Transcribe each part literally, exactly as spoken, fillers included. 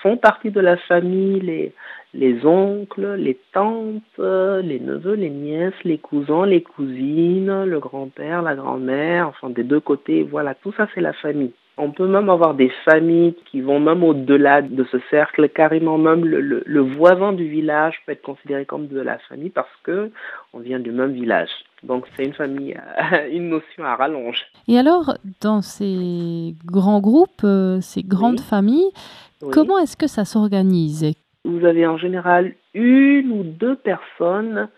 font partie de la famille, les, les oncles, les tantes, euh, les neveux, les nièces, les cousins, les cousines, le grand-père, la grand-mère, enfin des deux côtés, voilà, tout ça c'est la famille. On peut même avoir des familles qui vont même au-delà de ce cercle, carrément même le, le, le voisin du village peut être considéré comme de la famille parce que on vient du même village. Donc c'est une famille, une notion à rallonge. Et alors, dans ces grands groupes, euh, ces grandes Oui, familles, oui. comment est-ce que ça s'organise? Vous avez en général une ou deux personnes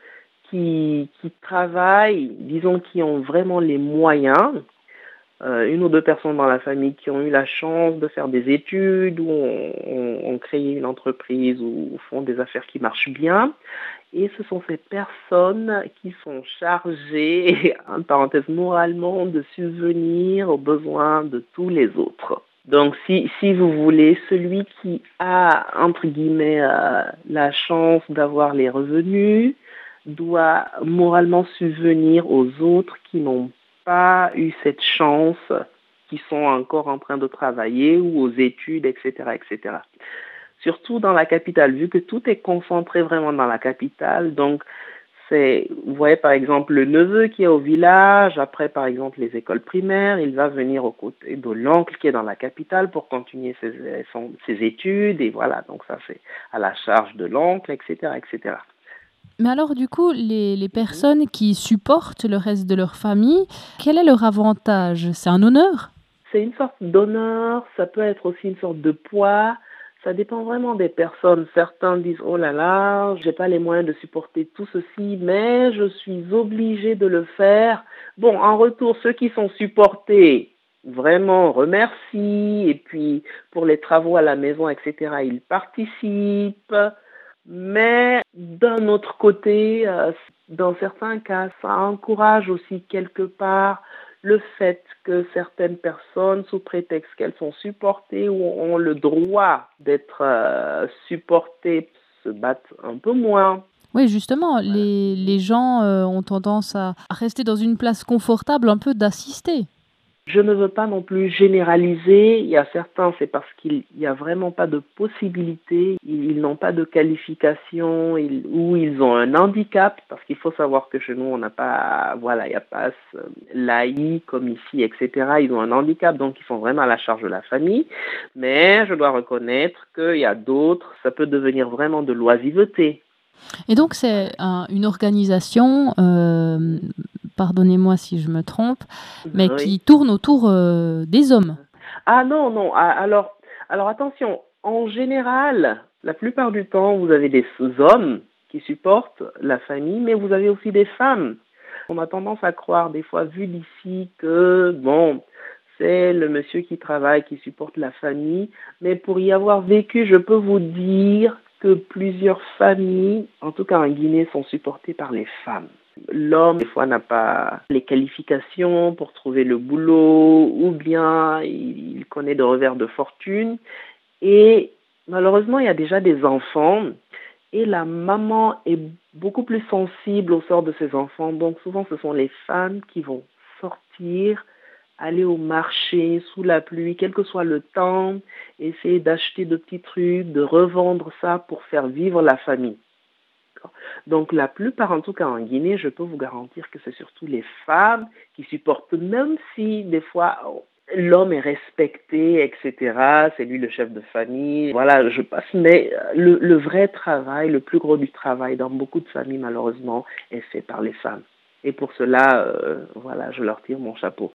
qui, qui travaillent, disons, qui ont vraiment les moyens, euh, une ou deux personnes dans la famille qui ont eu la chance de faire des études ou ont, ont, ont créé une entreprise ou font des affaires qui marchent bien. Et ce sont ces personnes qui sont chargées, en parenthèse moralement, de subvenir aux besoins de tous les autres. Donc, si, si vous voulez, celui qui a, entre guillemets, euh, la chance d'avoir les revenus doit moralement subvenir aux autres qui n'ont pas eu cette chance, qui sont encore en train de travailler ou aux études, et cetera, et cetera. Surtout dans la capitale, vu que tout est concentré vraiment dans la capitale. Donc, c'est, vous voyez par exemple le neveu qui est au village, après par exemple les écoles primaires, il va venir aux côtés de l'oncle qui est dans la capitale pour continuer ses, son, ses études, et voilà, donc ça c'est à la charge de l'oncle, et cetera, et cetera. Mais alors, du coup, les, les Mhm. personnes qui supportent le reste de leur famille, quel est leur avantage? C'est un honneur? C'est une sorte d'honneur, ça peut être aussi une sorte de poids. Ça dépend vraiment des personnes. Certains disent oh là là, j'ai pas les moyens de supporter tout ceci, mais je suis obligé de le faire. Bon, en retour, ceux qui sont supportés vraiment remercient et puis pour les travaux à la maison, et cetera, ils participent. Mais d'un autre côté, euh, dans certains cas, ça encourage aussi quelque part le fait que certaines personnes, sous prétexte qu'elles sont supportées ou ont le droit d'être euh, supportées, se battent un peu moins. Oui, justement, Voilà. les, les gens euh, ont tendance à, à rester dans une place confortable, un peu d'assister. Je ne veux pas non plus généraliser. Il y a certains, c'est parce qu'il n'y a vraiment pas de possibilité. Ils, ils n'ont pas de qualification ils, ou ils ont un handicap. Parce qu'il faut savoir que chez nous, on n'a pas, voilà, il n'y a pas l'A I comme ici, et cetera. Ils ont un handicap, donc ils sont vraiment à la charge de la famille. Mais je dois reconnaître qu'il y a d'autres, ça peut devenir vraiment de l'oisiveté. Et donc, c'est Voilà. un- une organisation, euh, pardonnez-moi si je me trompe, mais qui Oui. tourne autour euh, des hommes. Ah non, non. Ah, alors, alors attention, en général, la plupart du temps, vous avez des hommes qui supportent la famille, mais vous avez aussi des femmes. On a tendance à croire, des fois, vu d'ici, que, bon, c'est le monsieur qui travaille, qui supporte la famille, mais pour y avoir vécu, je peux vous dire que plusieurs familles, en tout cas en Guinée, sont supportées par les femmes. L'homme, des fois, n'a pas les qualifications pour trouver le boulot ou bien il connaît de revers de fortune. Et malheureusement, il y a déjà des enfants et la maman est beaucoup plus sensible au sort de ses enfants. Donc souvent, ce sont les femmes qui vont sortir, aller au marché sous la pluie, quel que soit le temps, essayer d'acheter de petits trucs, de revendre ça pour faire vivre la famille. Donc la plupart, en tout cas en Guinée, je peux vous garantir que c'est surtout les femmes qui supportent, même si des fois l'homme est respecté, et cetera. C'est lui le chef de famille. Voilà, je passe. Mais le, le vrai travail, le plus gros du travail dans beaucoup de familles, malheureusement, est fait par les femmes. Et pour cela, euh, voilà, je leur tire mon chapeau.